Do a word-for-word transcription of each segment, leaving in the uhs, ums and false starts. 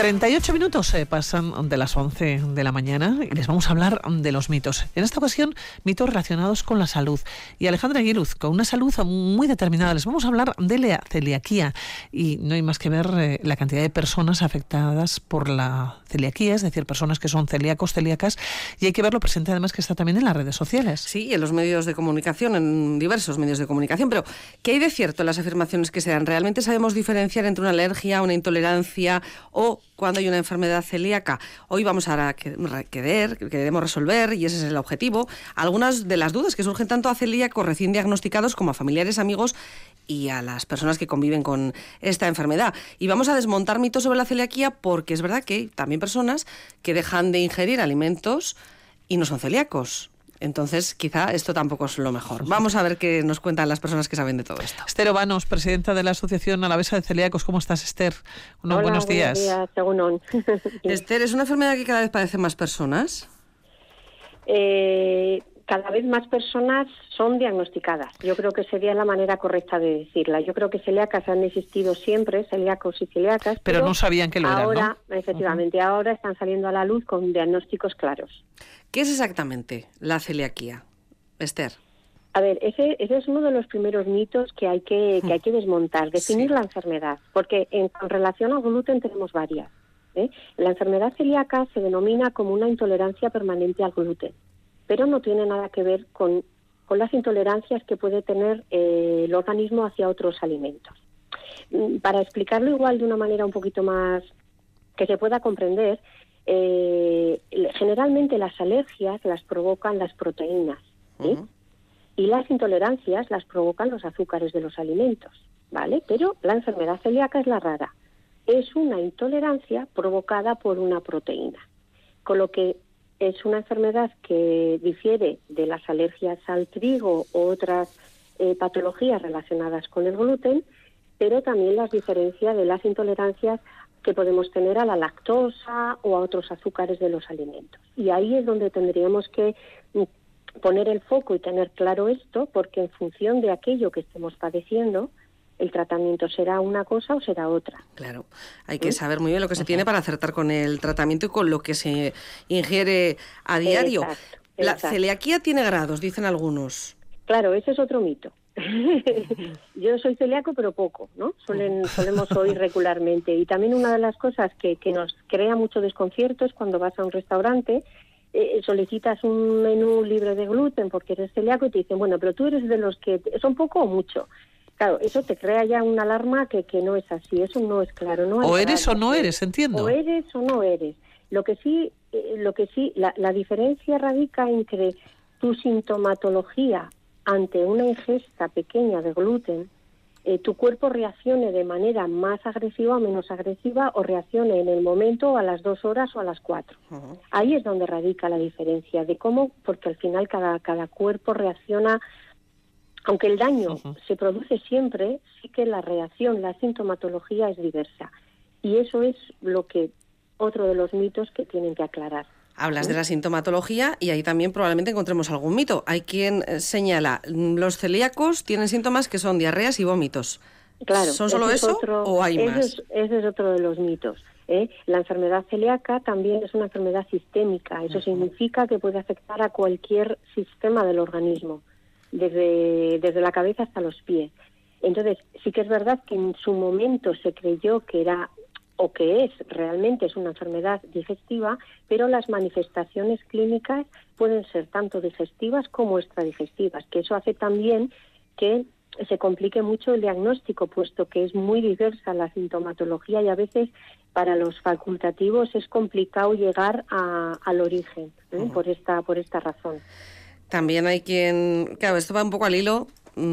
treinta y ocho minutos eh, pasan de las once de la mañana y les vamos a hablar de los mitos. En esta ocasión, mitos relacionados con la salud. Y Alejandra Aguiluz, con una salud muy determinada, les vamos a hablar de la celiaquía. Y no hay más que ver eh, la cantidad de personas afectadas por la celiaquía, es decir, personas que son celíacos, celíacas, y hay que verlo presente además que está también en las redes sociales. Sí, en los medios de comunicación, en diversos medios de comunicación. Pero, ¿qué hay de cierto en las afirmaciones que se dan? ¿Realmente sabemos diferenciar entre una alergia, una intolerancia o cuando hay una enfermedad celíaca? Hoy vamos a querer, queremos resolver, y ese es el objetivo, algunas de las dudas que surgen tanto a celíacos recién diagnosticados como a familiares, amigos y a las personas que conviven con esta enfermedad. Y vamos a desmontar mitos sobre la celiaquía porque es verdad que hay también personas que dejan de ingerir alimentos y no son celíacos. Entonces, quizá esto tampoco es lo mejor. Vamos a ver qué nos cuentan las personas que saben de todo esto. Esther Obanos, presidenta de la Asociación Alavesa de Celíacos. ¿Cómo estás, Esther? Unos Hola, buenos días. Buenos días, según Esther, ¿es una enfermedad que cada vez padecen más personas? Eh, cada vez más personas son diagnosticadas. Yo creo que sería la manera correcta de decirla. Yo creo que celíacas han existido siempre, celíacos y celíacas. Pero, pero no sabían que lo eran, ahora, ¿no? Efectivamente, uh-huh. ahora están saliendo a la luz con diagnósticos claros. ¿Qué es exactamente la celiaquía, Esther? A ver, ese, ese es uno de los primeros mitos que hay que, que, hay que desmontar, definir sí. la enfermedad, porque en, en relación al gluten tenemos varias. ¿eh? La enfermedad celíaca se denomina como una intolerancia permanente al gluten, pero no tiene nada que ver con, con las intolerancias que puede tener eh, el organismo hacia otros alimentos. Para explicarlo igual de una manera un poquito más que se pueda comprender, eh, generalmente las alergias las provocan las proteínas, ¿sí? Uh-huh. Y las intolerancias las provocan los azúcares de los alimentos, ¿vale? Pero la enfermedad celíaca es la rara. Es una intolerancia provocada por una proteína, con lo que es una enfermedad que difiere de las alergias al trigo u otras eh, patologías relacionadas con el gluten, pero también las diferencia de las intolerancias que podemos tener a la lactosa o a otros azúcares de los alimentos. Y ahí es donde tendríamos que poner el foco y tener claro esto, porque en función de aquello que estemos padeciendo, el tratamiento será una cosa o será otra. Claro, hay que saber muy bien lo que se tiene para acertar con el tratamiento y con lo que se ingiere a diario. Exacto, la exacto. celiaquía tiene grados, dicen algunos. Claro, ese es otro mito. Yo soy celíaco, pero poco, ¿no? Suelen, solemos oír regularmente. Y también una de las cosas que, que nos crea mucho desconcierto es cuando vas a un restaurante, eh, solicitas un menú libre de gluten porque eres celíaco y te dicen, bueno, pero tú eres de los que son poco o mucho. Claro, eso te crea ya una alarma que, que no es así, eso no es claro. No o es eres claro. o no eres, entiendo. O eres o no eres. Lo que sí, eh, lo que sí, la, la diferencia radica entre tu sintomatología ante una ingesta pequeña de gluten, eh, tu cuerpo reaccione de manera más agresiva o menos agresiva, o reaccione en el momento o a las dos horas o a las cuatro. Uh-huh. Ahí es donde radica la diferencia de cómo, porque al final cada, cada cuerpo reacciona, aunque el daño uh-huh. se produce siempre, sí que la reacción, la sintomatología es diversa. Y eso es lo que otro de los mitos que tienen que aclarar. Hablas de la sintomatología y ahí también probablemente encontremos algún mito. Hay quien señala, los celíacos tienen síntomas que son diarreas y vómitos. Claro. ¿Son solo eso otro, o hay ese más? Es, ese es otro de los mitos. ¿eh? La enfermedad celíaca también es una enfermedad sistémica. Eso uh-huh. significa que puede afectar a cualquier sistema del organismo, desde, desde la cabeza hasta los pies. Entonces, sí que es verdad que en su momento se creyó que era o que es realmente es una enfermedad digestiva, pero las manifestaciones clínicas pueden ser tanto digestivas como extradigestivas, que eso hace también que se complique mucho el diagnóstico, puesto que es muy diversa la sintomatología y a veces para los facultativos es complicado llegar a, al origen, ¿eh? uh-huh. por esta por esta razón. También hay quien, claro, esto va un poco al hilo,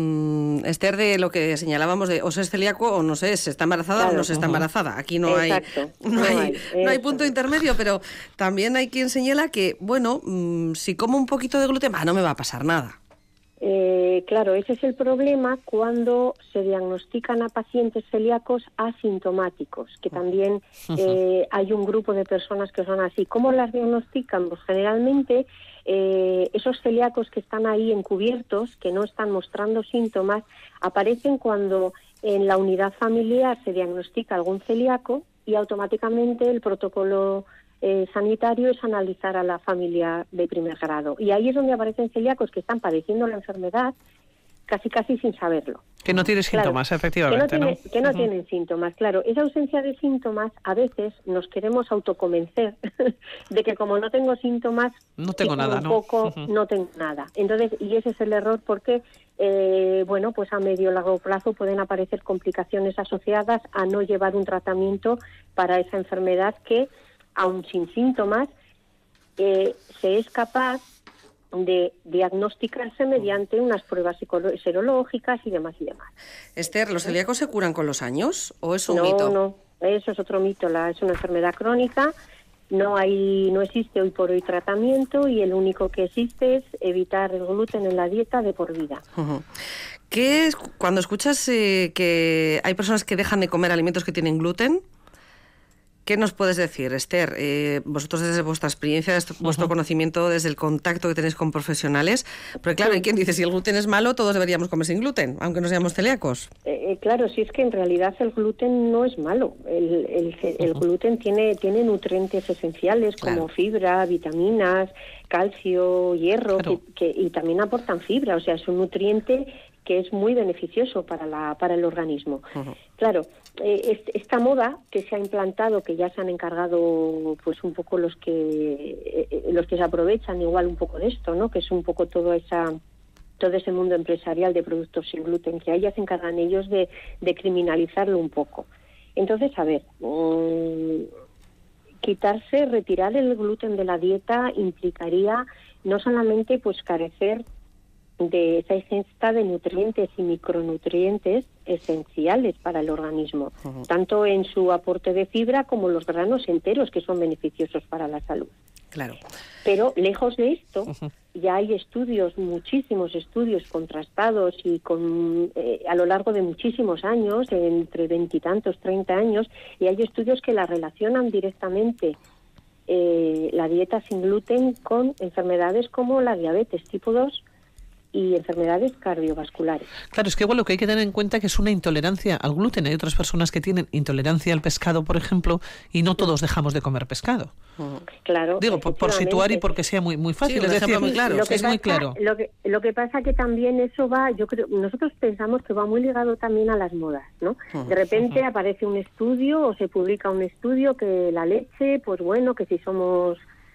Mm, Esther, de lo que señalábamos de o se es celíaco o no sé, se está embarazada claro, o no se está uh-huh. embarazada. Aquí no Exacto. hay no, no hay, hay no hay punto intermedio, pero también hay quien señala que, bueno, mmm, si como un poquito de gluten, ah, no me va a pasar nada. Eh, claro, ese es el problema cuando se diagnostican a pacientes celíacos asintomáticos, que también eh, hay un grupo de personas que son así. ¿Cómo las diagnostican? Pues generalmente eh, esos celíacos que están ahí encubiertos, que no están mostrando síntomas, aparecen cuando en la unidad familiar se diagnostica algún celíaco y automáticamente el protocolo eh, sanitario es analizar a la familia de primer grado. Y ahí es donde aparecen celíacos que están padeciendo la enfermedad casi casi sin saberlo. Que no tiene síntomas, claro, efectivamente. Que no, tiene, ¿no? Que no uh-huh. tienen síntomas, claro. Esa ausencia de síntomas, a veces nos queremos autoconvencer de que como no tengo síntomas, no tengo nada, un ¿no? poco, Uh-huh. no tengo nada. Entonces, y ese es el error porque, eh, bueno, pues a medio o largo plazo pueden aparecer complicaciones asociadas a no llevar un tratamiento para esa enfermedad que, aun sin síntomas, eh, se es capaz de diagnosticarse mediante unas pruebas serológicas y demás y demás. Esther, ¿los celíacos se curan con los años o es un no, mito? No, no, eso es otro mito. La, es una enfermedad crónica, no hay, no existe hoy por hoy tratamiento y el único que existe es evitar el gluten en la dieta de por vida. Uh-huh. ¿Qué es, cuando escuchas eh, que hay personas que dejan de comer alimentos que tienen gluten? ¿Qué nos puedes decir, Esther? Eh, vosotros desde vuestra experiencia, desde vuestro uh-huh. conocimiento, desde el contacto que tenéis con profesionales, porque claro, hay quien dice, si el gluten es malo, todos deberíamos comer sin gluten, aunque no seamos celíacos. Eh, claro, si es que en realidad el gluten no es malo. El, el, el uh-huh. gluten tiene, tiene nutrientes esenciales como claro. fibra, vitaminas, calcio, hierro, claro. que, que, y también aportan fibra, o sea, es un nutriente que es muy beneficioso para la para el organismo. Uh-huh. Claro, eh, esta moda que se ha implantado, que ya se han encargado pues un poco los que eh, los que se aprovechan igual un poco de esto, ¿no? Que es un poco todo esa todo ese mundo empresarial de productos sin gluten, que ahí ya se encargan ellos de, de criminalizarlo un poco. Entonces, a ver, um, quitarse, retirar el gluten de la dieta implicaría no solamente pues carecer de esa ingesta de nutrientes y micronutrientes esenciales para el organismo, uh-huh. tanto en su aporte de fibra como los granos enteros, que son beneficiosos para la salud. Claro. Pero lejos de esto, uh-huh. ya hay estudios, muchísimos estudios contrastados y con eh, a lo largo de muchísimos años, entre veintitantos, treinta años, y hay estudios que la relacionan directamente eh, la dieta sin gluten con enfermedades como la diabetes tipo dos, y enfermedades cardiovasculares. Claro, es que igual lo que hay que tener en cuenta es que es una intolerancia al gluten. Hay otras personas que tienen intolerancia al pescado, por ejemplo, y no todos dejamos de comer pescado. Claro. Digo, por, por situar y porque sea muy muy fácil. Sí, es decir, muy claro. Lo que es pasa, muy claro. Lo que, lo que pasa que también eso va, yo creo, nosotros pensamos que va muy ligado también a las modas, ¿no? De repente aparece un estudio o se publica un estudio que la leche, pues bueno, que si somos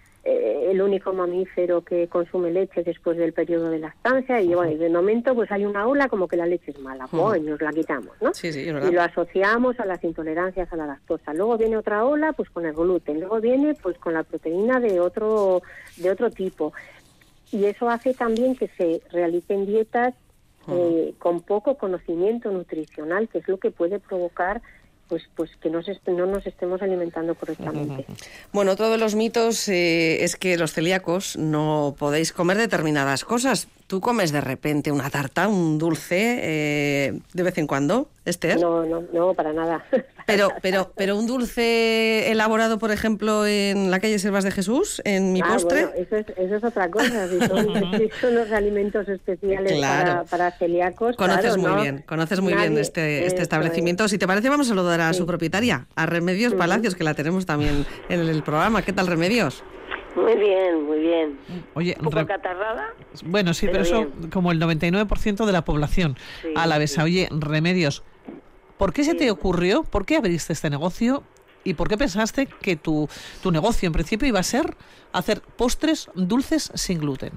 el único mamífero que consume leche después del periodo de lactancia y bueno, de momento pues hay una ola como que la leche es mala, pues nos la quitamos, ¿no? Sí, sí, es y lo asociamos a las intolerancias a la lactosa. Luego viene otra ola pues con el gluten, luego viene pues con la proteína de otro de otro tipo. Y eso hace también que se realicen dietas eh, con poco conocimiento nutricional, que es lo que puede provocar pues pues que no, se, no nos estemos alimentando correctamente. Bueno, otro de los mitos eh, es que los celíacos no podéis comer determinadas cosas. ¿Tú comes de repente una tarta, un dulce, eh, de vez en cuando, Esther? No, no, no, para nada. Pero, pero, pero un dulce elaborado, por ejemplo, en la calle Selvas de Jesús, en mi ah, postre. Bueno, eso es, eso es otra cosa. Si son, si son los alimentos especiales claro. para, para celíacos. Conoces claro, muy ¿no? bien, conoces muy Nadie, bien este, este establecimiento. Es. Si te parece, vamos a saludar a sí. su propietaria, a Remedios uh-huh. Palacios, que la tenemos también en el programa. ¿Qué tal, Remedios? Muy bien, muy bien. Oye, un poco re... catarrada. Bueno, sí, pero, pero eso como el noventa y nueve por ciento de la población sí, alavesa. Sí. Oye, Remedios, ¿por qué se sí. te ocurrió, por qué abriste este negocio y por qué pensaste que tu, tu negocio en principio iba a ser hacer postres dulces sin gluten?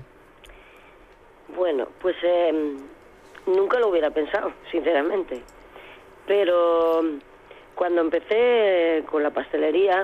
Bueno, pues eh, nunca lo hubiera pensado, sinceramente. Pero cuando empecé con la pastelería,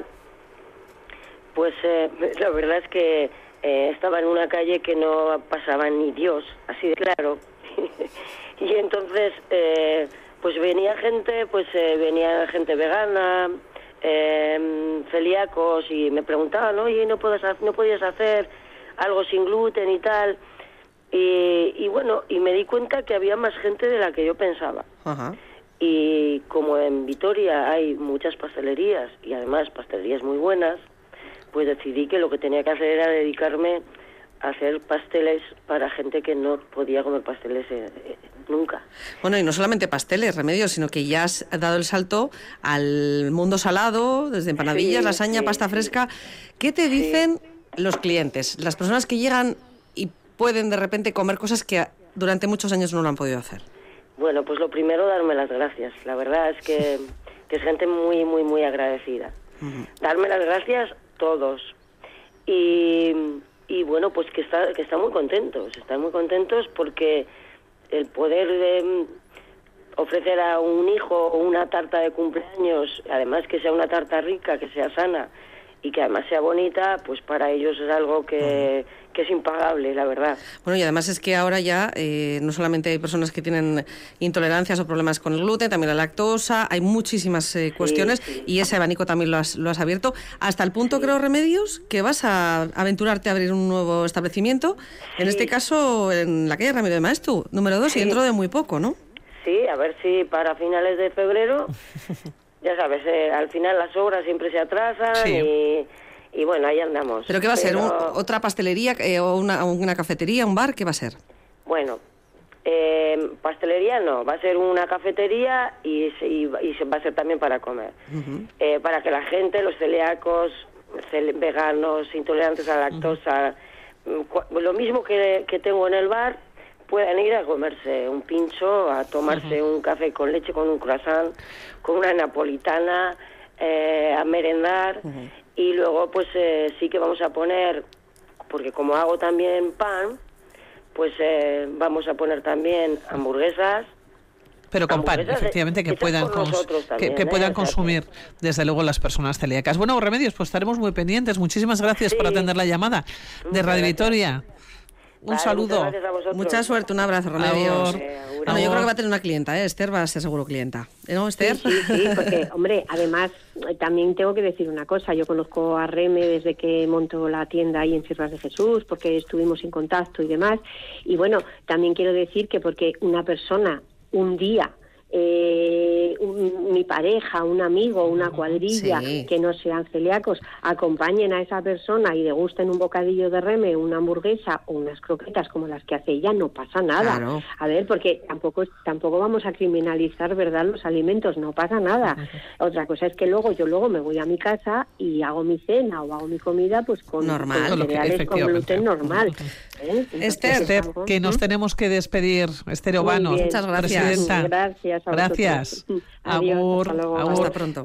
pues eh, la verdad es que eh, estaba en una calle que no pasaba ni Dios, así de claro. Y entonces, eh, pues venía gente, pues eh, venía gente vegana, eh, celíacos, y me preguntaban, oye, ¿no, puedes, no podías hacer algo sin gluten y tal? Y, y bueno, y me di cuenta que había más gente de la que yo pensaba. Ajá. Y como en Vitoria hay muchas pastelerías, y además pastelerías muy buenas, pues decidí que lo que tenía que hacer era dedicarme a hacer pasteles para gente que no podía comer pasteles nunca. Bueno, y no solamente pasteles, Remedios, sino que ya has dado el salto al mundo salado, desde empanadillas, Sí, lasaña, sí, pasta sí. fresca. ¿Qué te dicen los clientes, las personas que llegan y pueden de repente comer cosas que durante muchos años no lo han podido hacer? Bueno, pues lo primero, darme las gracias. La verdad es que, que es gente muy, muy, muy agradecida. Uh-huh. Darme las gracias todos. Y, y bueno, pues que, está, que están muy contentos. Están muy contentos porque el poder de ofrecer a un hijo una tarta de cumpleaños, además que sea una tarta rica, que sea sana y que además sea bonita, pues para ellos es algo que, que es impagable, la verdad. Bueno, y además es que ahora ya eh, no solamente hay personas que tienen intolerancias o problemas con el gluten, también la lactosa, hay muchísimas eh, cuestiones, sí, sí. Y ese abanico también lo has, lo has abierto, hasta el punto, sí. creo, Remedios, que vas a aventurarte a abrir un nuevo establecimiento, sí. en este caso en la calle Ramiro de Maeztu, número dos, sí. y dentro de muy poco, ¿no? Sí, a ver si para finales de febrero... Ya sabes, eh, al final las obras siempre se atrasan, sí. y, y bueno, ahí andamos. ¿Pero qué va a Pero... ser? ¿Un, ¿Otra pastelería eh, o una, una cafetería, un bar? ¿Qué va a ser? Bueno, eh, pastelería no, va a ser una cafetería y, y, y va a ser también para comer. Uh-huh. eh, para que la gente, los celíacos, cel- veganos, intolerantes a la lactosa, uh-huh. lo mismo que, que tengo en el bar, puedan ir a comerse un pincho, a tomarse uh-huh. un café con leche, con un croissant, con una napolitana, eh, a merendar, uh-huh. y luego pues eh, sí que vamos a poner, porque como hago también pan, pues eh, vamos a poner también hamburguesas. Pero con pan, efectivamente, que puedan, cons- también, que, que puedan ¿eh? consumir, o sea que... desde luego, las personas celíacas. Bueno, Remedios, pues estaremos muy pendientes. Muchísimas gracias sí. por atender la llamada de Radio Vitoria. Un vale, saludo. Mucha suerte, un abrazo, Remedios. Eh, bueno, yo creo que va a tener una clienta, ¿eh? Esther va a ser seguro clienta. ¿No, Esther? Sí, sí, sí, porque, hombre, además, también tengo que decir una cosa. Yo conozco a Reme desde que montó la tienda ahí en Sierras de Jesús, porque estuvimos en contacto y demás. Y bueno, también quiero decir que porque una persona, un día... Eh, un, mi pareja, un amigo, una cuadrilla sí. que no sean celíacos, acompañen a esa persona y degusten un bocadillo de Reme, una hamburguesa o unas croquetas como las que hace ella, no pasa nada. Claro. A ver, porque tampoco tampoco vamos a criminalizar, ¿verdad?, los alimentos, no pasa nada. Otra cosa es que luego yo luego me voy a mi casa y hago mi cena o hago mi comida pues con, normal, con cereales con gluten normal. ¿Eh? Esther, Esther que nos tenemos que despedir. Esther Obano, muchas gracias. Presidenta. Gracias. Gracias. Adiós, Agur, hasta luego. agur. Hasta pronto.